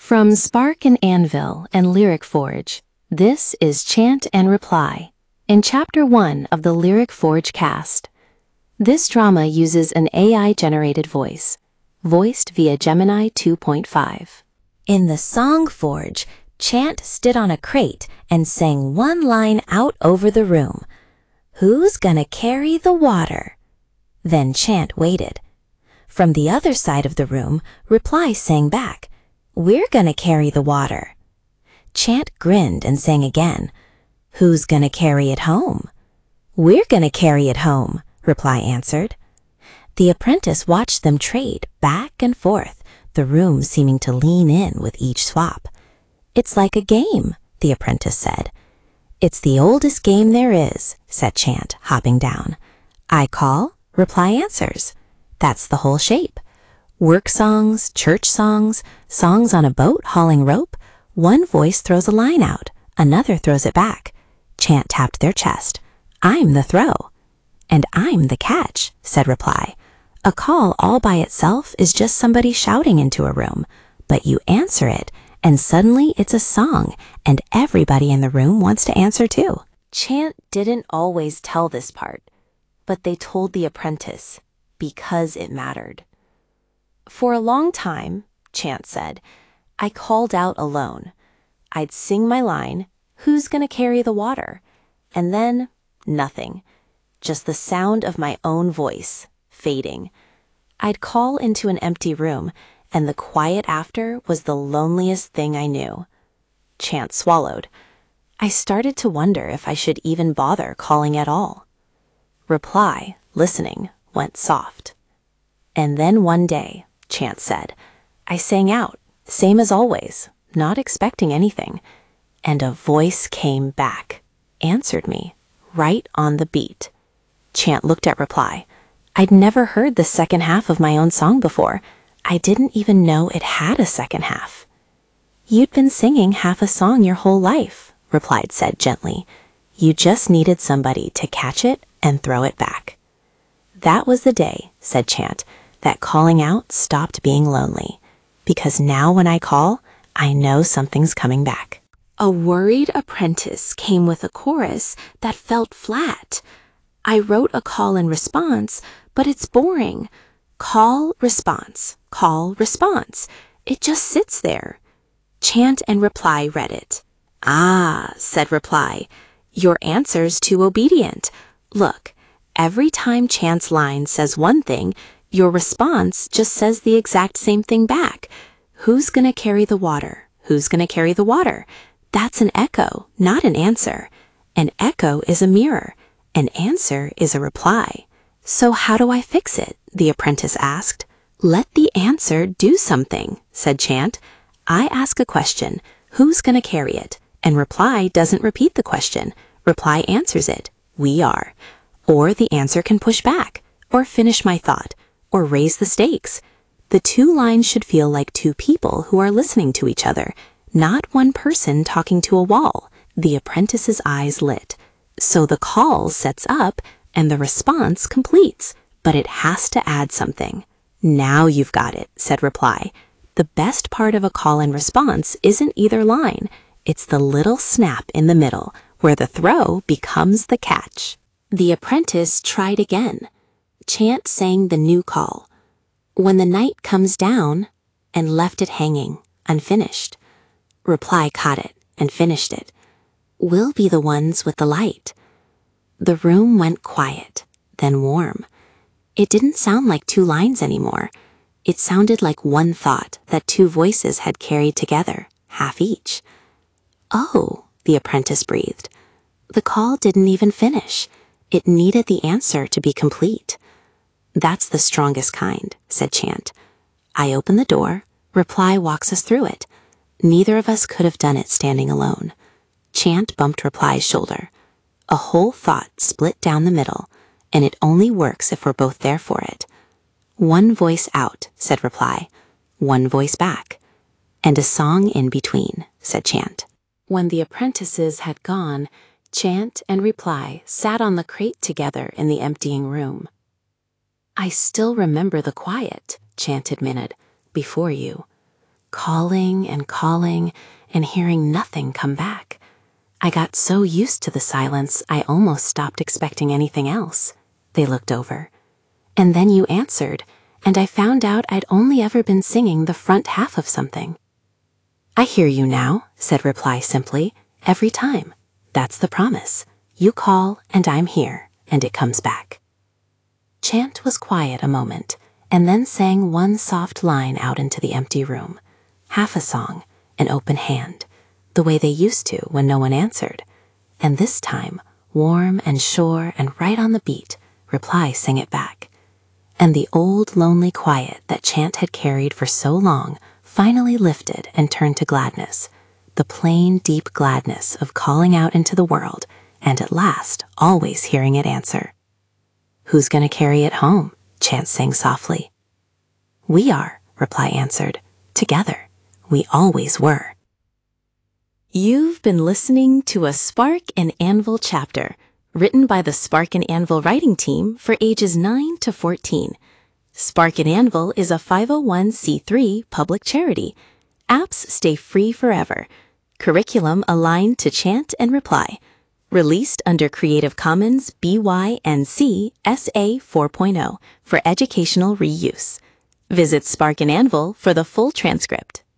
From Spark and Anvil and Lyric Forge, this is Chant and Reply, in Chapter 1 of the Lyric Forge cast. This drama uses an AI-generated voice, voiced via Gemini 2.5. In the Song Forge, Chant stood on a crate and sang one line out over the room. "Who's gonna carry the water?" Then Chant waited. From the other side of the room, Reply sang back, "We're gonna carry the water." Chant grinned and sang again, "Who's gonna carry it home?" "We're gonna carry it home," Reply answered. The apprentice watched them trade back and forth, the room seeming to lean in with each swap. "It's like a game," the apprentice said. "It's the oldest game there is," said Chant, hopping down. "I call, Reply answers. That's the whole shape. Work songs, church songs, songs on a boat hauling rope. One voice throws a line out, another throws it back." Chant tapped their chest. "I'm the throw." "And I'm the catch," said Reply. "A call all by itself is just somebody shouting into a room, but you answer it, and suddenly it's a song, and everybody in the room wants to answer too." Chant didn't always tell this part, but they told the apprentice because it mattered. "For a long time," Chant said, "I called out alone. I'd sing my line, 'Who's gonna carry the water?' And then nothing, just the sound of my own voice, fading. I'd call into an empty room, and the quiet after was the loneliest thing I knew." Chant swallowed. "I started to wonder if I should even bother calling at all." Reply, listening, went soft. "And then one day," Chant said, "I sang out, same as always, not expecting anything, and a voice came back, answered me, right on the beat." Chant looked at Reply. "I'd never heard the second half of my own song before. I didn't even know it had a second half." "You'd been singing half a song your whole life," Reply said gently. "You just needed somebody to catch it and throw it back." "That was the day," said Chant, "that calling out stopped being lonely. Because now when I call, I know something's coming back." A worried apprentice came with a chorus that felt flat. "I wrote a call and response, but it's boring. Call, response, call, response. It just sits there." Chant and Reply read it. "Ah," said Reply, "your answer's too obedient. Look, every time Chant's line says one thing, your response just says the exact same thing back. 'Who's gonna carry the water? Who's gonna carry the water?' That's an echo, not an answer. An echo is a mirror. An answer is a reply." "So how do I fix it?" the apprentice asked. "Let the answer do something," said Chant. "I ask a question, 'Who's gonna carry it?' and Reply doesn't repeat the question. Reply answers it, 'We are.' Or the answer can push back, or finish my thought, or raise the stakes. The two lines should feel like two people who are listening to each other, not one person talking to a wall." The apprentice's eyes lit. "So the call sets up and the response completes, but it has to add something." "Now you've got it," said Reply. "The best part of a call and response isn't either line. It's the little snap in the middle where the throw becomes the catch." The apprentice tried again. Chant sang the new call, "When the night comes down," and left it hanging, unfinished. Reply caught it and finished it. "We'll be the ones with the light." The room went quiet, then warm. It didn't sound like two lines anymore. It sounded like one thought that two voices had carried together, half each. "Oh," the apprentice breathed. "The call didn't even finish. It needed the answer to be complete." "That's the strongest kind," said Chant. "I open the door, Reply walks us through it. Neither of us could have done it standing alone." Chant bumped Reply's shoulder. "A whole thought split down the middle, and it only works if we're both there for it." "One voice out," said Reply. "One voice back. And a song in between," said Chant. When the apprentices had gone, Chant and Reply sat on the crate together in the emptying room. "I still remember the quiet," Chant admitted, "before you. calling and hearing nothing come back. I got so used to the silence, I almost stopped expecting anything else. They looked over. And then you answered, and I found out I'd only ever been singing the front half of something. I hear you now, said Reply simply, every time. That's the promise. You call, and I'm here, and it comes back. Chant was quiet a moment, and then sang one soft line out into the empty room. Half a song, an open hand, the way they used to when no one answered. And this time, warm and sure and right on the beat, Reply sang it back. And the old lonely quiet that Chant had carried for so long finally lifted and turned to gladness, the plain, deep gladness of calling out into the world and at last always hearing it answer. Who's gonna carry it home? Chant sang softly. We are, Reply answered. Together. We always were. You've been listening to a Spark and Anvil chapter, written by the Spark and Anvil writing team for ages 9 to 14. Spark and Anvil is a 501c3 public charity. Apps stay free forever. Curriculum aligned to Chant and Reply. Released under Creative Commons BY-NC SA 4.0 for educational reuse. Visit Spark and Anvil for the full transcript.